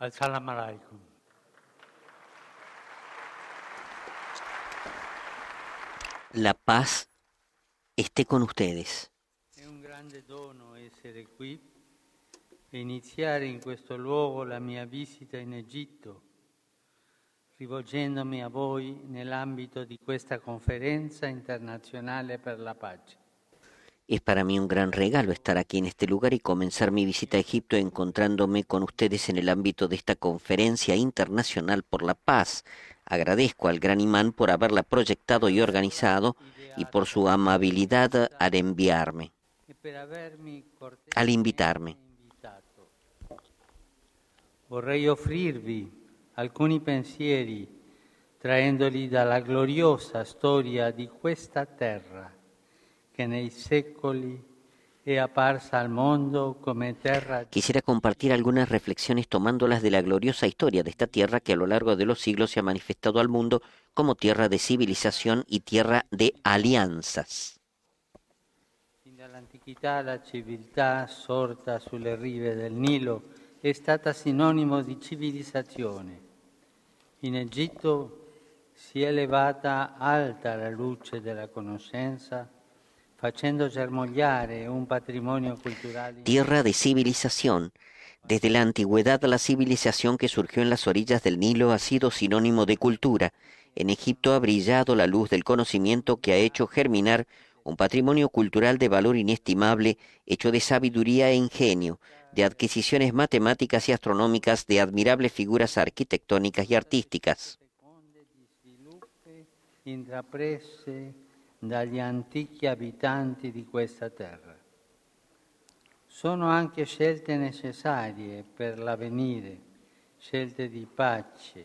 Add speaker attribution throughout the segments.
Speaker 1: Assalamu alaikum.
Speaker 2: La paz esté con ustedes.
Speaker 1: È un grande dono essere qui e iniziare in questo luogo la mia visita in Egitto, rivolgendomi a voi nell'ambito di questa conferenza internazionale per la pace.
Speaker 2: Es para mí un gran regalo estar aquí en este lugar y comenzar mi visita a Egipto encontrándome con ustedes en el ámbito de esta conferencia internacional por la paz. Agradezco al gran imán por haberla proyectado y organizado y por su amabilidad al enviarme,
Speaker 1: E per avermi
Speaker 2: al
Speaker 1: cortesemente
Speaker 2: invitarme.
Speaker 1: invitato. Vorrei offrirvi alcuni pensieri traendoli dalla gloriosa storia di questa terra che nei secoli è apparsa al mondo come terra.
Speaker 2: Quisiera compartir algunas reflexiones tomándolas de la gloriosa historia de esta tierra que a lo largo de los siglos se ha manifestado al mundo como tierra de civilización y tierra de alianzas.
Speaker 1: Fin dall'antichità la civiltà sorta sulle rive del Nilo è stata sinonimo di civilizzazione. In Egitto si è elevata alta la luce della conoscenza, facendo germogliare un patrimonio culturale.
Speaker 2: Tierra de civilización. Desde la antigüedad la civilización que surgió en las orillas del Nilo ha sido sinónimo de cultura. En Egipto ha brillado la luz del conocimiento que ha hecho germinar un patrimonio cultural de valor inestimable, hecho de sabiduría e ingenio, de adquisiciones matemáticas y astronómicas, de admirables figuras arquitectónicas y artísticas.
Speaker 1: Di sviluppi intraprese dagli antichi abitanti di questa terra. Sono anche scelte necessarie per l'avvenire, scelte di pace.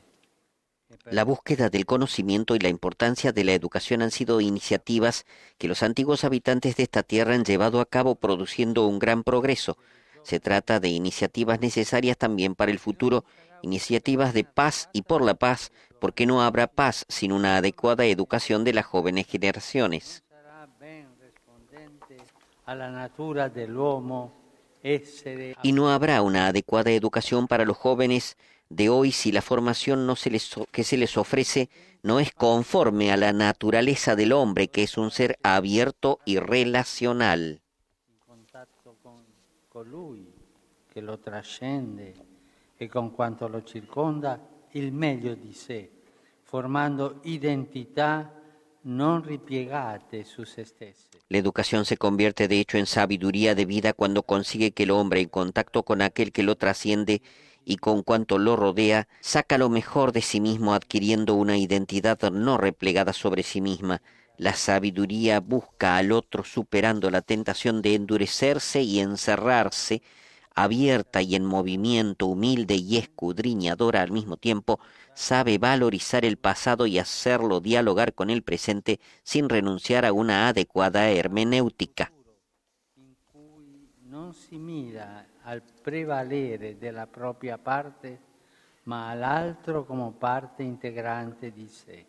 Speaker 2: La búsqueda del conocimiento y la importancia de la educación han sido iniciativas que los antiguos habitantes de esta tierra han llevado a cabo produciendo un gran progreso. Se trata de iniciativas necesarias también para el futuro, iniciativas de paz y por la paz, porque no habrá paz sin una adecuada educación de las jóvenes generaciones.
Speaker 1: Sarà ben rispondente alla natura dell'uomo essere
Speaker 2: Y no habrá una adecuada educación para los jóvenes de hoy si la formación que se les ofrece no es conforme a la naturaleza del hombre, que es un ser abierto y relacional.
Speaker 1: in contatto con colui che lo trascende e con quanto lo circonda il meglio di sé, formando identità non ripiegate su se stesse.
Speaker 2: La educación se convierte de hecho en sabiduría de vida cuando consigue que el hombre, en contacto con aquel que lo trasciende y con cuanto lo rodea, saca lo mejor de sí mismo adquiriendo una identidad no replegada sobre sí misma. La sabiduría busca al otro superando la tentación de endurecerse y encerrarse, abierta y en movimiento, humilde y escudriñadora al mismo tiempo, sabe valorizar el pasado y hacerlo dialogar con el presente sin renunciar a una adecuada hermenéutica.
Speaker 1: In cui non si mira al prevalere della propria parte, ma all'altro come parte integrante di sé.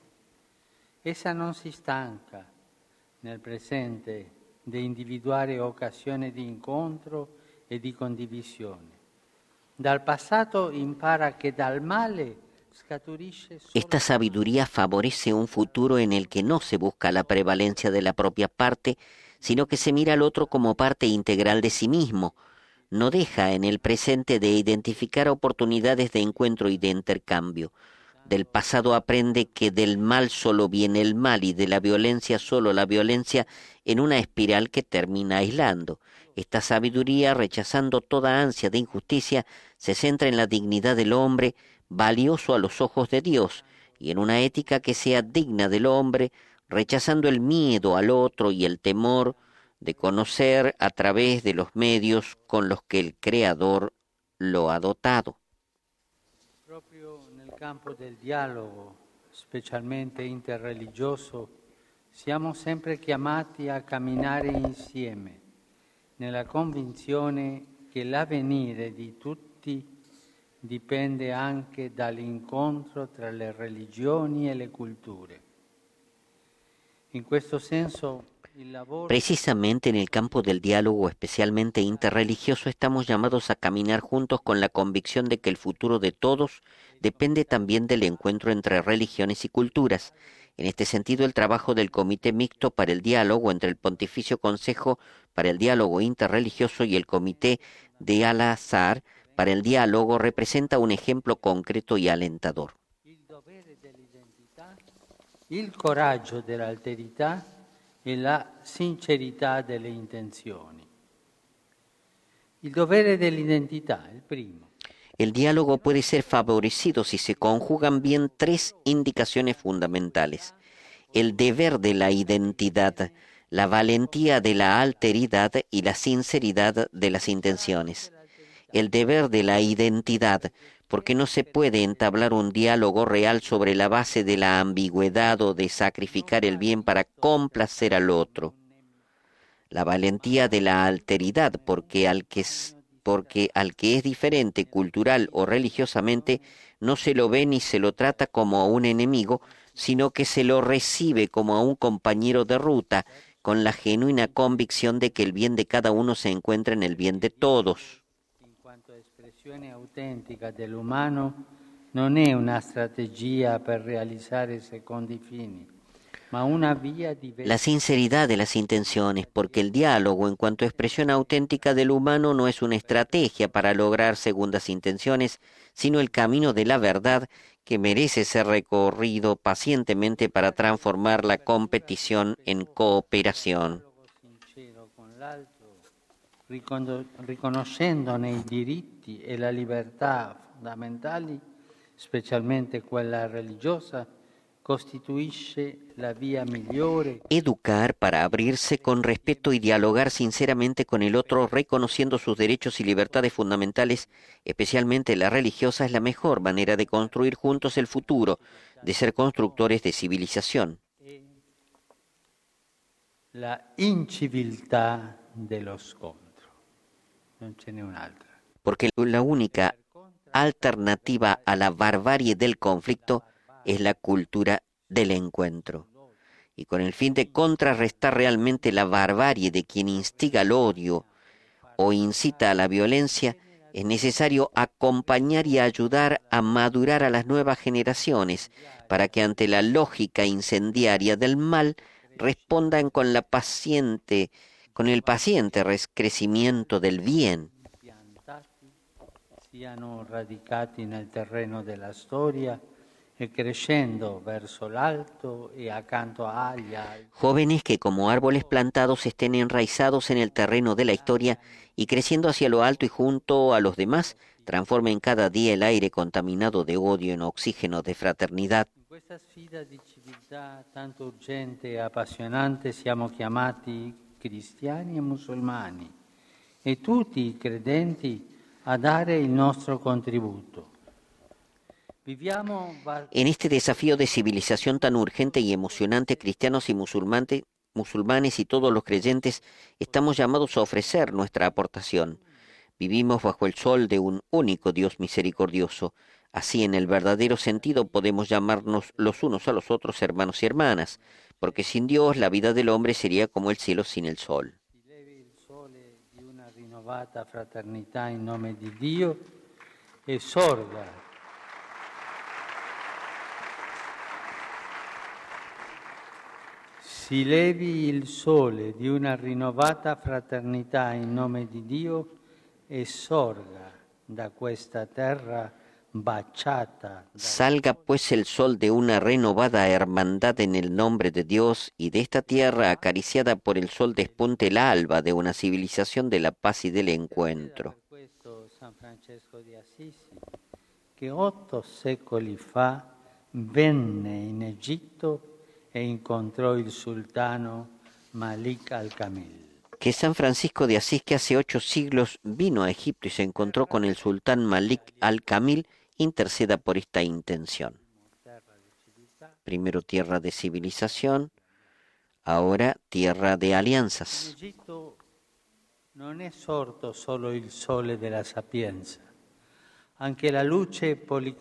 Speaker 1: Essa non si stanca nel presente di individuare occasioni di incontro e di condivisione. Dal passato impara che dal male scaturisce solo
Speaker 2: Esta sabiduría favorece un futuro en el que no se busca la prevalencia de la propia parte, sino que se mira al otro como parte integral de sí mismo. No deja en el presente de identificar oportunidades de encuentro y de intercambio. Del pasado aprende que del mal solo viene el mal y de la violencia solo la violencia, en una espiral que termina aislando. Esta sabiduría, rechazando toda ansia de injusticia, se centra en la dignidad del hombre, valioso a los ojos de Dios, y en una ética que sea digna del hombre, rechazando el miedo al otro y el temor de conocer a través de los medios con los que el Creador lo ha dotado.
Speaker 1: proprio nel campo del dialogo, specialmente interreligioso, siamo sempre chiamati a camminare insieme, nella convinzione che l'avvenire di tutti dipende anche dall'incontro tra le religioni e le culture. In questo senso
Speaker 2: Precisamente en el campo del diálogo, especialmente interreligioso, estamos llamados a caminar juntos con la convicción de que el futuro de todos depende también del encuentro entre religiones y culturas. En este sentido, el trabajo del Comité Mixto para el Diálogo entre el Pontificio Consejo para el Diálogo Interreligioso y el Comité de Al-Azhar para el Diálogo representa un ejemplo concreto y alentador.
Speaker 1: Il coraggio dell'alterità e la sincerità delle intenzioni. Il dovere dell'identità, il primo.
Speaker 2: El diálogo puede ser favorecido si se conjugan bien tres indicaciones fundamentales: el deber de la identidad, la valentía de la alteridad y la sinceridad de las intenciones. El deber de la identidad, porque no se puede entablar un diálogo real sobre la base de la ambigüedad o de sacrificar el bien para complacer al otro. La valentía de la alteridad, porque al que es diferente cultural o religiosamente, no se lo ve ni se lo trata como a un enemigo, sino que se lo recibe como a un compañero de ruta, con la genuina convicción de que el bien de cada uno se encuentra en el bien de todos.
Speaker 1: In quanto espressione autentica dell'umano, non è una strategia per realizzare secondi fini, ma una via di
Speaker 2: La sinceridad de las intenciones, porque el diálogo en cuanto expresión auténtica del humano no es una estrategia para lograr segundas intenciones, sino el camino de la verdad que merece ser recorrido pacientemente para transformar la competición en cooperación.
Speaker 1: sincero con l'altro, riconoscendone i diritti e la libertà fondamentali, specialmente quella religiosa, costituisce la via migliore.
Speaker 2: Educar para abrirse con respeto y dialogar sinceramente con el otro, reconociendo sus derechos y libertades fundamentales, especialmente la religiosa, es la mejor manera de construir juntos el futuro, de ser constructores de civilización.
Speaker 1: La inciviltà dello scontro, non ce n'è un'altra.
Speaker 2: Porque la única alternativa a la barbarie del conflicto es la cultura del encuentro. Y con el fin de contrarrestar realmente la barbarie de quien instiga el odio o incita a la violencia, es necesario acompañar y ayudar a madurar a las nuevas generaciones para que ante la lógica incendiaria del mal respondan con el paciente crecimiento del bien.
Speaker 1: Siano radicati nel terreno della storia e crescendo verso l'alto e accanto agli altri.
Speaker 2: Jóvenes que como árboles plantados estén enraizados en el terreno de la historia y creciendo hacia lo alto y junto a los demás, transformen cada día el aire contaminado de odio en oxígeno de fraternidad.
Speaker 1: In questa sfida di civiltà tanto urgente e appassionante siamo chiamati cristiani e musulmani e tutti i credenti a dare il nostro contributo.
Speaker 2: En este desafío de civilización tan urgente y emocionante, cristianos y musulmanes y todos los creyentes estamos llamados a ofrecer nuestra aportación. Vivimos bajo el sol de un único Dios misericordioso. Así, en el verdadero sentido, podemos llamarnos los unos a los otros hermanos y hermanas, porque sin Dios la vida del hombre sería como el cielo sin el sol.
Speaker 1: Si levi il sole di una rinnovata fraternità in nome di Dio e sorga Si levi il sole di una rinnovata fraternità in nome di Dio e sorga da questa terra baciata.
Speaker 2: Salga pues el sol de una renovada hermandad en el nombre de Dios, y de esta tierra acariciada por el sol despunte el alba de una civilización de la paz y del encuentro.
Speaker 1: Per questo San Francesco di Assisi, che 8 secoli fa venne in Egitto e incontrò il sultano Malik al-Kamil.
Speaker 2: Que San Francisco de Asís, que hace 8 siglos vino a Egipto y se encontró con el sultán Malik al-Kamil, interceda por esta intención. Primero tierra de civilización, ahora tierra de alianzas.
Speaker 1: In Egitto non è sorto solo il sole della sapienza, anche la luce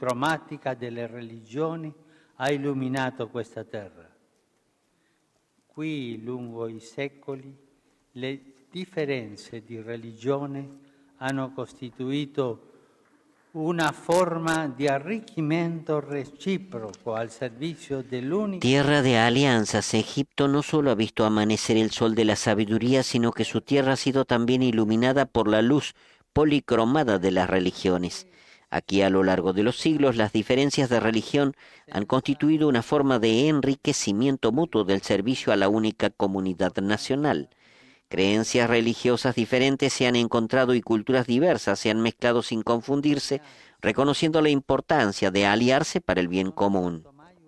Speaker 1: policromatica delle religioni ha illuminato questa terra. Qui, lungo i secoli, le differenze di religione hanno costituito una forma di arricchimento reciproco al servicio dell'unico.
Speaker 2: Tierra de alianzas, Egipto no solo ha visto amanecer el sol de la sabiduría, sino que su tierra ha sido también iluminada por la luz policromada de las religiones. Aquí a lo largo de los siglos las diferencias de religión han constituido una forma de enriquecimiento mutuo del servicio a la única comunidad nacional. Creencias religiosas diferentes se han encontrado y culturas diversas se han mezclado sin confundirse, reconociendo la importancia de aliarse para el bien común.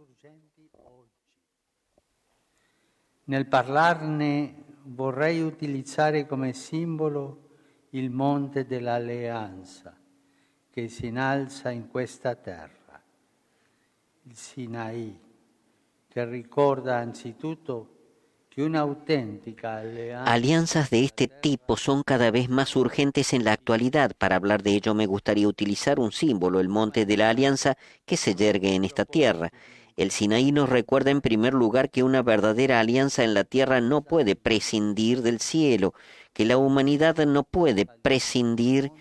Speaker 1: Nel parlarne vorrei utilizzare come simbolo il monte dell'alleanza che si innalza in questa terra, il Sinaì, che ricorda anzitutto que una auténtica alianza.
Speaker 2: Alianzas de este tipo son cada vez más urgentes en la actualidad. Para hablar de ello me gustaría utilizar un símbolo, el monte de la alianza que se yergue en esta tierra. El Sinaí nos recuerda en primer lugar que una verdadera alianza en la tierra no puede prescindir del cielo, que la humanidad no puede prescindir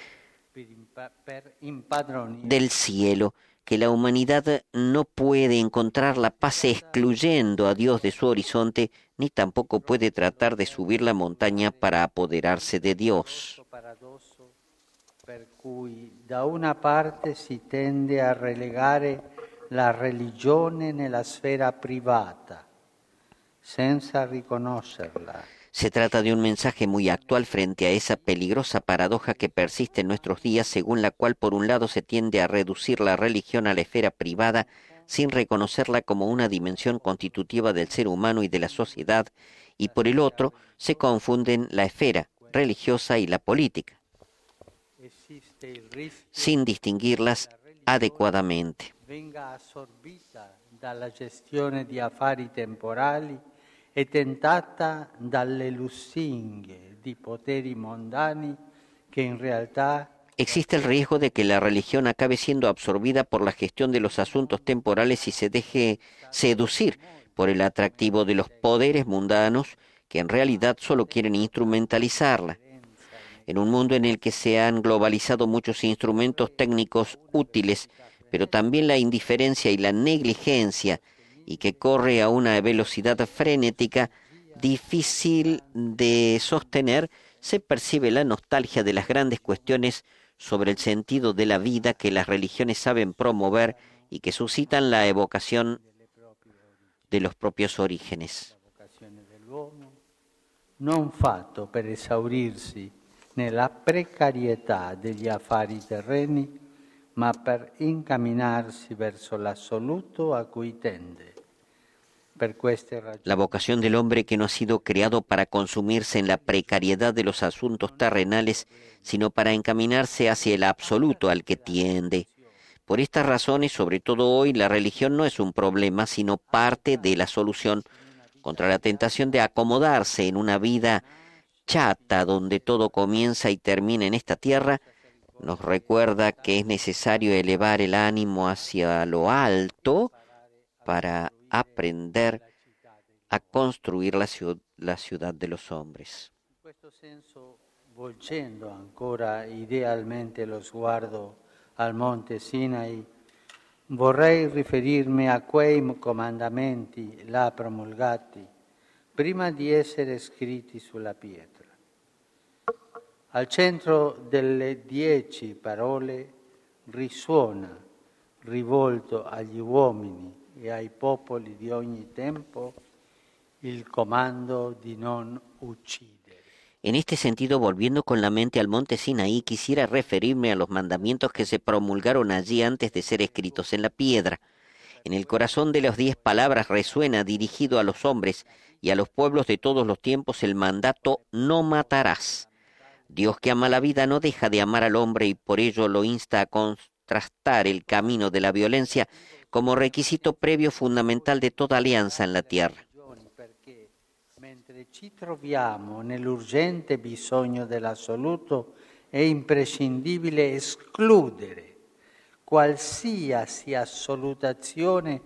Speaker 2: del cielo, que la humanidad no puede encontrar la paz excluyendo a Dios de su horizonte, ni tampoco puede tratar de subir la montaña para apoderarse de Dios.
Speaker 1: Per cui da una parte si tende a relegare la religione nella sfera privata, senza riconoscerla.
Speaker 2: Se trata de un mensaje muy actual frente a esa peligrosa paradoja que persiste en nuestros días, según la cual por un lado se tiende a reducir la religión a la esfera privada sin reconocerla como una dimensión constitutiva del ser humano y de la sociedad, y por el otro se confunden la esfera religiosa y la política, sin distinguirlas adecuadamente.
Speaker 1: Venga assorbita dalla gestione di affari temporali e tentata dalle lusinghe di poteri mondani che in realtà.
Speaker 2: Existe el riesgo de que la religión acabe siendo absorbida por la gestión de los asuntos temporales y se deje seducir por el atractivo de los poderes mundanos que en realidad solo quieren instrumentalizarla. En un mundo en el que se han globalizado muchos instrumentos técnicos útiles, pero también la indiferencia y la negligencia, y que corre a una velocidad frenética difícil de sostener, se percibe la nostalgia de las grandes cuestiones sobre el sentido de la vida que las religiones saben promover y que suscitan la evocación de los propios orígenes.
Speaker 1: Non fatto per esaurirsi nella precarietà degli affari terreni, ma per incamminarsi verso l'assoluto a cui tende.
Speaker 2: La vocación del hombre que no ha sido creado para consumirse en la precariedad de los asuntos terrenales, sino para encaminarse hacia el absoluto al que tiende. Por estas razones, sobre todo hoy, la religión no es un problema, sino parte de la solución contra la tentación de acomodarse en una vida chata donde todo comienza y termina en esta tierra. Nos recuerda que es necesario elevar el ánimo hacia lo alto para aprender a construir la ciudad de los hombres.
Speaker 1: In questo senso, volgendo ancora idealmente lo sguardo al monte Sinai, vorrei riferirmi a quei comandamenti là promulgati prima di essere scritti sulla pietra. Al centro delle 10 parole risuona, rivolto agli uomini e ai popoli di ogni tempo, il comando di non uccidere.
Speaker 2: En este sentido, volviendo con la mente al monte Sinaí, quisiera referirme a los mandamientos que se promulgaron allí antes de ser escritos en la piedra. En el corazón de las 10 palabras resuena, dirigido a los hombres y a los pueblos de todos los tiempos, el mandato «no matarás». Dios, que ama la vida, no deja de amar al hombre y por ello lo insta a contrastar el camino de la violencia como requisito previo fundamental de toda alianza en la tierra.
Speaker 1: Mentre ci troviamo nell'urgente bisogno dell'assoluto, è imprescindibile escludere qualsiasi assolutazione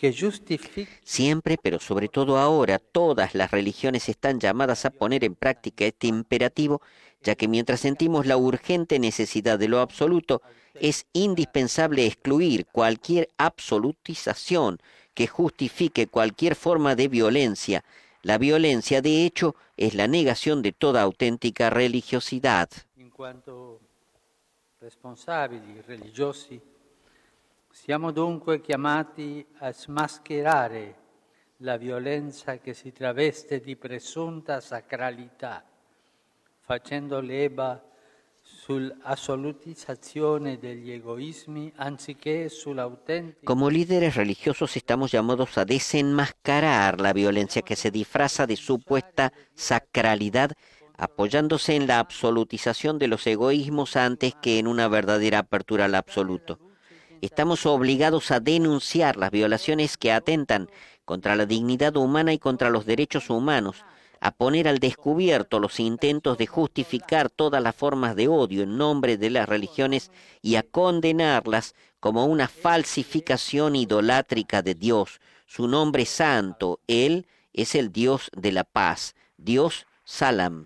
Speaker 1: che giustifica
Speaker 2: Siempre, pero sobre todo ahora, todas las religiones están llamadas a poner en práctica este imperativo, ya que mientras sentimos la urgente necesidad de lo absoluto, es indispensable excluir cualquier absolutización que justifique cualquier forma de violencia. La violencia, de hecho, es la negación de toda auténtica religiosidad.
Speaker 1: in quanto responsabili religiosi. Siamo dunque chiamati a smascherare la violenza che si traveste di presunta sacralità, facendo leva sull'assolutizzazione degli egoismi anziché sull'autentica.
Speaker 2: Como líderes religiosos estamos llamados a desenmascarar la violencia que se disfraza de supuesta sacralidad, apoyándose en la absolutización de los egoísmos antes que en una verdadera apertura al absoluto. Estamos obligados a denunciar las violaciones que atentan contra la dignidad humana y contra los derechos humanos, a poner al descubierto los intentos de justificar todas las formas de odio en nombre de las religiones y a condenarlas como una falsificación idolátrica de Dios, su nombre santo. Él es el Dios de la paz, Dios Salam.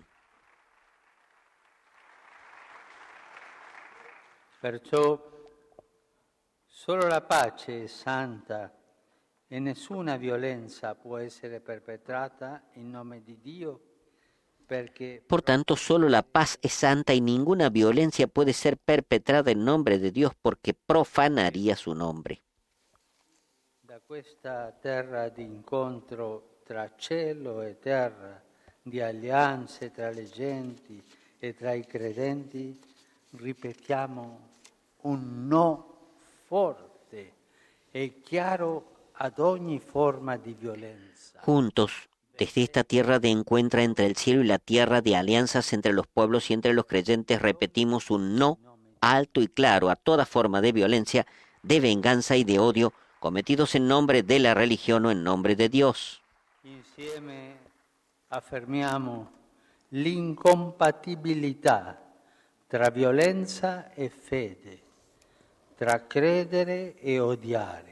Speaker 1: Perciò solo la pace è santa e nessuna violenza può essere perpetrata in nome di Dio, perché
Speaker 2: Por tanto, solo la paz es santa y ninguna violencia puede ser perpetrada en nombre de Dios porque profanaría su nombre.
Speaker 1: da questa terra di incontro tra cielo e terra, di alleanze tra le genti e tra i credenti, ripetiamo un no forte e chiaro ad ogni forma di violenza.
Speaker 2: Juntos, desde esta tierra de encuentra entre el cielo y la tierra, de alianzas entre los pueblos y entre los creyentes, repetimos un no alto y claro a toda forma de violencia, de venganza y de odio, cometidos en nombre de la religión o en nombre de Dios.
Speaker 1: Insieme affermiamo l'incompatibilità tra violenza e fede, tra credere e odiare.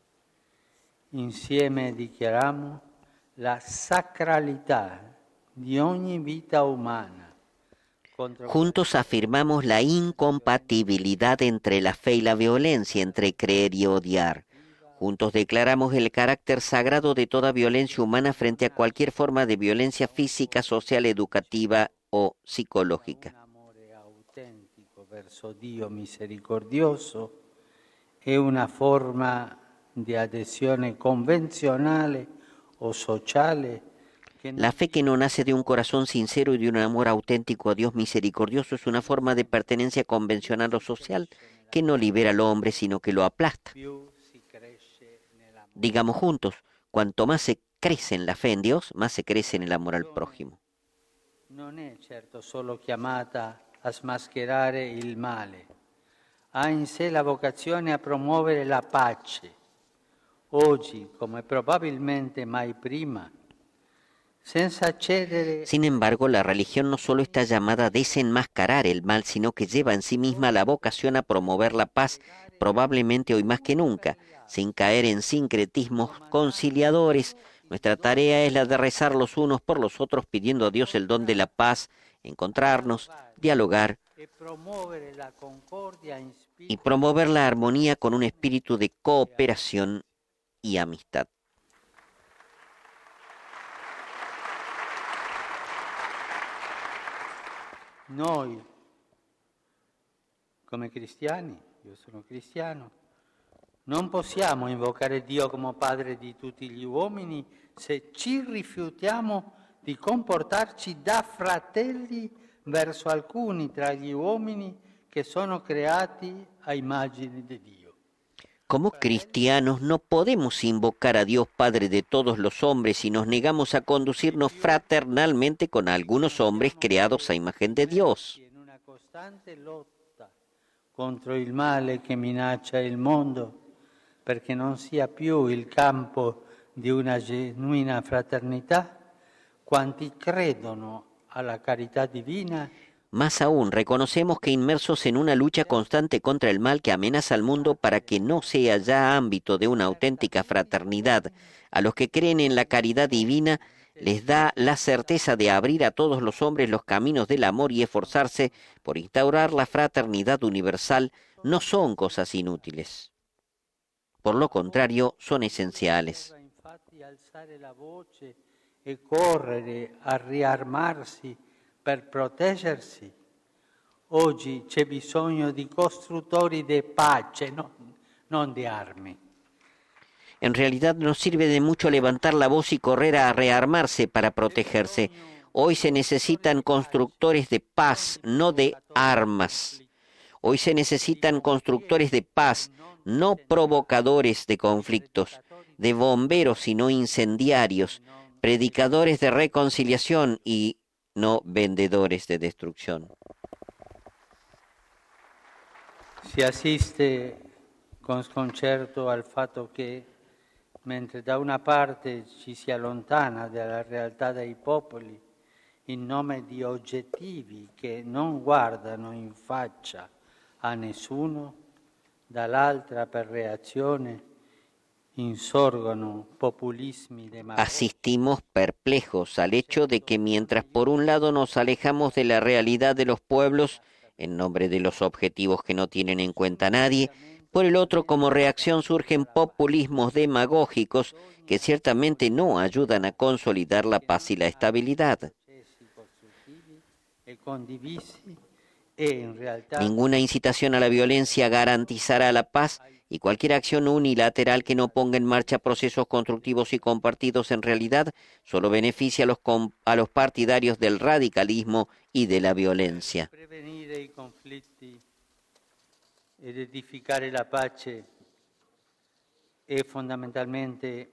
Speaker 1: Insieme dichiariamo la sacralità di ogni vita umana.
Speaker 2: Juntos afirmamos la incompatibilidad entre la fe y la violencia, entre creer y odiar. Juntos declaramos el carácter sagrado de toda violencia humana frente a cualquier forma de violencia física, social, educativa o psicológica.
Speaker 1: Un amore autentico verso Dio misericordioso è una forma di adesione convenzionale o sociale.
Speaker 2: La fe que no nace de un corazón sincero y de un amor auténtico a Dios misericordioso es una forma de pertenencia convencional o social que no libera al hombre, sino que lo aplasta. Digamos juntos, cuanto más se crece en la fe en Dios, más se crece en el amor al prójimo.
Speaker 1: Non è certo solo chiamata a smascherare il male, ha in sé la vocazione a promuovere la pace, oggi come probabilmente mai prima, senza cedere.
Speaker 2: Sin embargo, la religión no solo está llamada a desenmascarar el mal, sino que lleva en sí misma la vocación a promover la paz, probablemente hoy más que nunca, sin caer en sincretismos conciliadores. Nuestra tarea es la de rezar los unos por los otros, pidiendo a Dios el don de la paz, encontrarnos, dialogar y promover la armonía con un espíritu de cooperación y amistad.
Speaker 1: Noi, come cristiani, io sono cristiano, non possiamo invocare Dio come Padre di tutti gli uomini se ci rifiutiamo di comportarci da fratelli verso alcuni tra gli uomini che sono creati a immagine di Dio.
Speaker 2: Como cristianos no podemos invocar a Dios Padre de todos los hombres si nos negamos a conducirnos fraternalmente con algunos hombres creados a imagen de Dios.
Speaker 1: In una costante lotta contro il male che minaccia il mondo, perché non sia più il campo di una genuina fraternità, quanti credono alla carità divina.
Speaker 2: Más aún, reconocemos que inmersos en una lucha constante contra el mal que amenaza al mundo para que no sea ya ámbito de una auténtica fraternidad, a los que creen en la caridad divina les da la certeza de abrir a todos los hombres los caminos del amor y esforzarse por instaurar la fraternidad universal, no son cosas inútiles. Por lo contrario, son esenciales.
Speaker 1: E correre a riarmarsi per proteggersi. Oggi c'è bisogno di costruttori di pace, non di armi.
Speaker 2: En realidad no sirve de mucho levantar la voz y correr a rearmarse para protegerse. Hoy se necesitan constructores de paz, no de armas. Hoy se necesitan constructores de paz, no provocadores de conflictos, de bomberos y no incendiarios, predicadores de reconciliación y no vendedores de destrucción.
Speaker 1: Si assiste con sconcerto al fatto che, mentre da una parte ci si allontana dalla realtà dei popoli in nome di oggettivi che non guardano in faccia a nessuno, dall'altra per reazione insorgono populismi demagógicos.
Speaker 2: Asistimos perplejos al hecho de que mientras por un lado nos alejamos de la realidad de los pueblos en nombre de los objetivos que no tienen en cuenta a nadie, por el otro como reacción surgen populismos demagógicos que ciertamente no ayudan a consolidar la paz y la estabilidad. Ninguna incitación a la violencia garantizará la paz y cualquier acción unilateral que no ponga en marcha procesos constructivos y compartidos en realidad solo beneficia a los partidarios del radicalismo y de la violencia.
Speaker 1: Prevenire i conflitti ed edificare la pace è fondamentalmente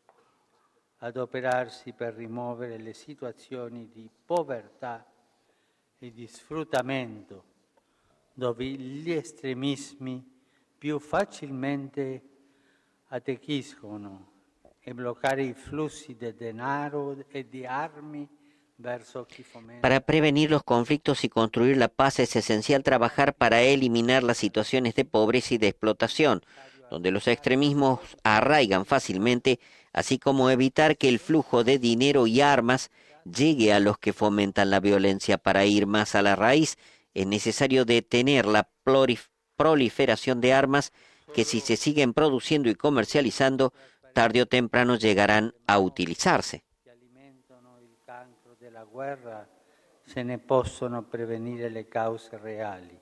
Speaker 1: adoperarsi per rimuovere le situazioni di povertà e di sfruttamento dove gli estremismi più facilmente attecchiscono e bloccare i flussi di denaro e di armi verso chi fomenta.
Speaker 2: Para prevenir los conflictos y construir la paz es esencial trabajar para eliminar las situaciones de pobreza y de explotación, donde los extremismos arraigan fácilmente, así como evitar que el flujo de dinero y armas llegue a los que fomentan la violencia. Para ir más a la raíz, es necesario detener la proliferación de armas que, si se siguen produciendo y comercializando, tarde o temprano llegarán a utilizarse.
Speaker 1: Che alimentano il cancro della guerra, se ne possono prevenire le cause reali.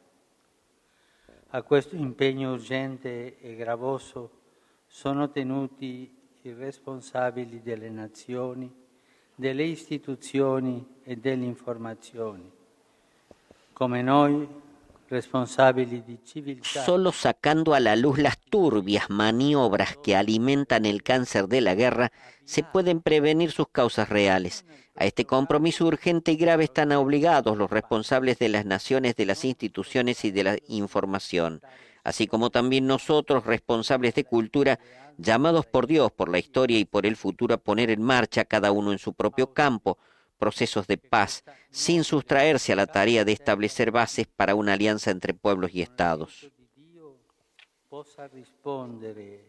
Speaker 1: A questo impegno urgente e gravoso sono tenuti i responsabili delle nazioni, delle istituzioni e dell'informazione, come noi, responsabili di civiltà.
Speaker 2: Solo sacando a la luz las turbias maniobras que alimentan el cáncer de la guerra, se pueden prevenir sus causas reales. A este compromiso urgente y grave están obligados los responsables de las naciones, de las instituciones y de la información, así como también nosotros, responsables de cultura, llamados por Dios, por la historia y por el futuro a poner en marcha, cada uno en su propio campo, procesos de paz, sin sustraerse a la tarea de establecer bases para una alianza entre pueblos y estados.
Speaker 1: Possa rispondere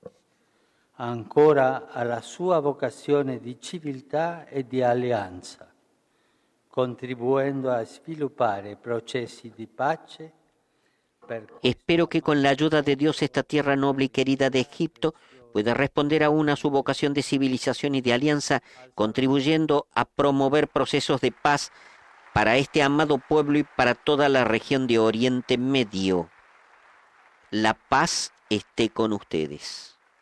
Speaker 1: ancora alla sua vocazione di civiltà e di alleanza, contribuendo a sviluppare processi di pace.
Speaker 2: Espero que con la ayuda de Dios esta tierra noble y querida de Egipto pueda responder aún a su vocación de civilización y de alianza, contribuyendo a promover procesos de paz para este amado pueblo y para toda la región de Oriente Medio. La paz esté con ustedes.